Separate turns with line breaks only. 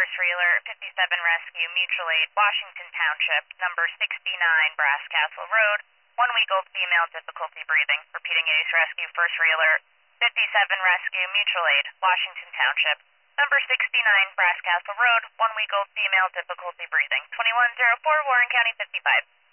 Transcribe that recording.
first reeler, 57 Rescue, Mutual Aid, Washington Township, number 69 Brass Castle Road, 1-week-old female, difficulty breathing. Repeating, Ace Rescue, first reeler, 57 Rescue, Mutual Aid, Washington Township, number 69 Brass Castle Road, 1-week-old female, difficulty breathing. 2104, Warren County 55.